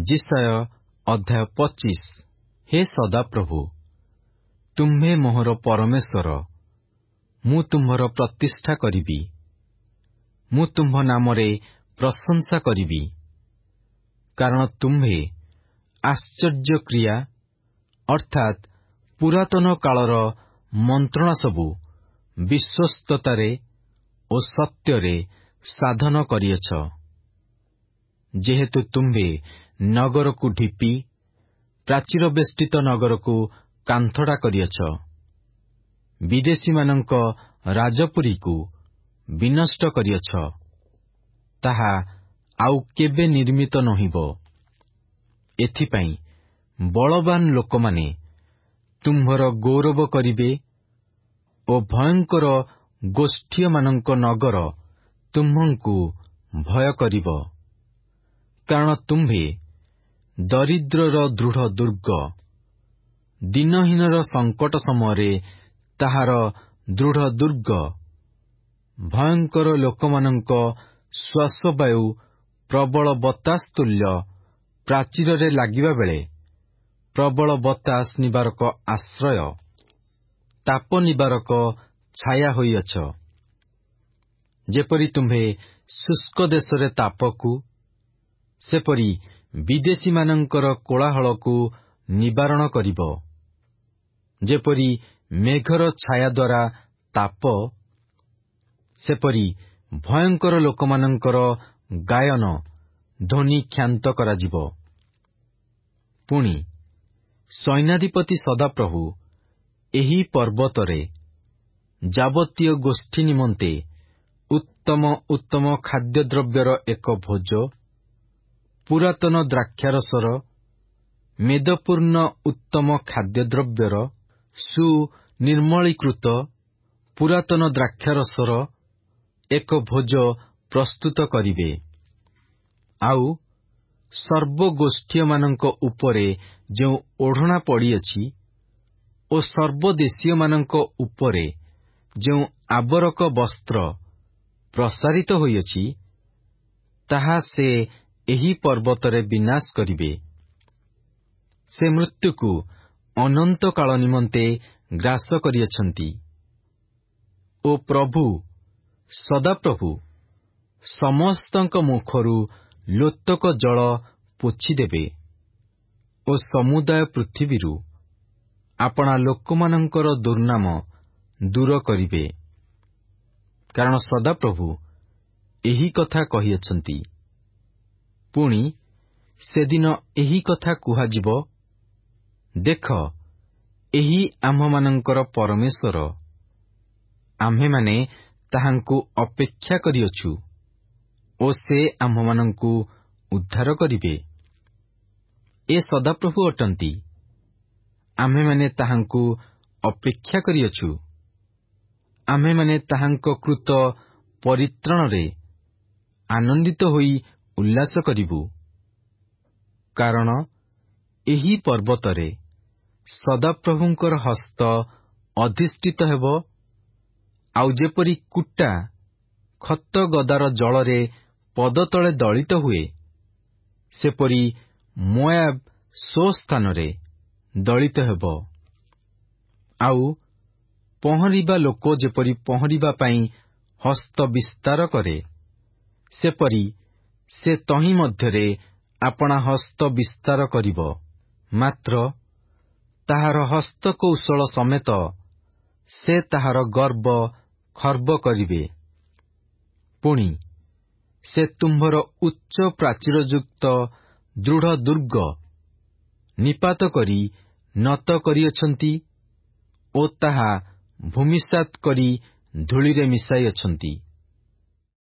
जिसाय अध्याय 25। हे सदाप्रभु, तुम्हे मोहर परमेश्वर, मु तुम्हर प्रतिष्ठा करिबी। मु तुम्ह नामरे प्रशंसा करिबी, कारण तुम्हे आश्चर्य क्रिया अर्थात पुरातन कालर मंत्रणा सबु विश्वस्ततारे ओ सत्यरे साधन करिएछ। जेहेतु तुम्हे नगर को ढिपी प्राचीर बेष्टित नगर को कांथड़ा करिएछ, विदेशी मानंक राजपुरी को विनष्ट करिएछ, ताहा आउ केबे निर्मित नहिबो। एथिपाई बलवान लोकमाने तुम्हर गौरव करिबे ओ भयंकर गोष्ठी मानंक नगर तुम्हंकु भय करिबो। कारण तुम्हे दरिद्रर दृढ़ दुर्ग, दिनहीनर संकट समयरे ताहार दृढ़ दुर्ग, भयंकर लोकमानंक श्वासवायु प्रबल बतास तुल्य प्राचीरे लागिबा बेले प्रबल बतास निवारक आश्रय, ताप निवारक छाया होइअछ। जेपरि तुम्हे शुष्क देशरे तापकु, सेपरि विदेशी मानंकर कोलाहलकु निवारण करिबो। जेपरि मेघर छाया द्वारा ताप, सेपरि भयंकर लोकमानंकर गायन ध्वनि क्षांत कराजिबो। पुणी सैन्याधिपति सदाप्रभु एही पर्वतरे जावतीय गोष्ठी निमंते उत्तम उत्तम खाद्यद्रव्यर एक भोज, पुरातन द्राक्षारसर मेदपूर्ण उत्तम खाद्यद्रव्यर सुनिर्मलीकृत पुरातन द्राक्षारसर एक भोज प्रस्तुत करिबे। आउ सर्वगोष्ठी मानंक उपरे जो ओढ़ना पड़िएछि ओ सर्वदेशीय मानंक उपरे जो आवरक वस्त्र प्रसारित होइएछि, ताहा से एही पर्वतरे विनाश करिबे। से मृत्यु को अनंत काल निमंते ग्रास करिएछन्ति। ओ प्रभु सदाप्रभु समस्तंक मुखरु लोतक जल पोछिदेबे ओ समुदाय पृथिवीरु आपणा लोकमानंकर दुर्नाम दूर करिबे। कारण सदाप्रभु एही कथा कहिएछन्ति। पुणी सेदिन एही कथा कुहाजिबो, देख एही आम्भमानंकर परमेश्वर, आम्भे माने ताहांकु अपेक्षा करिअछु ओ से आम्भमानंकु उद्धार करिबे। ए सदाप्रभु अटंती, आम्भे माने ताहांकु अपेक्षा करिअछु। आम्भे माने ताहांक कृत परित्राणरे आनंदित होई उल्लास करिबु। कारण एही पर्वतरे सदाप्रभुंकर हस्त अधिष्ठित हेबो। आउ जेपरि कुटा खत गदार जलरे पदतले दलित हुए, सेपरि मोआब सो स्थानरे दलित हेबो। आउ पहरिबा लोक जेपरि पहरिबा पाई हस्त विस्तार करे, सेपरि से तही मध्यरे आपणा हस्त विस्तार करिबो। मात्र ताहार हस्त कौशल समेत से ताहार गर्व खर्व करिबे। पुणी से तुम्भर उच्च प्राचीरयुक्त दृढ़ दुर्ग निपात करी नत करिअछन्ति ओ ताहा भूमिसात करी धूलिरे मिसाइअछन्ति।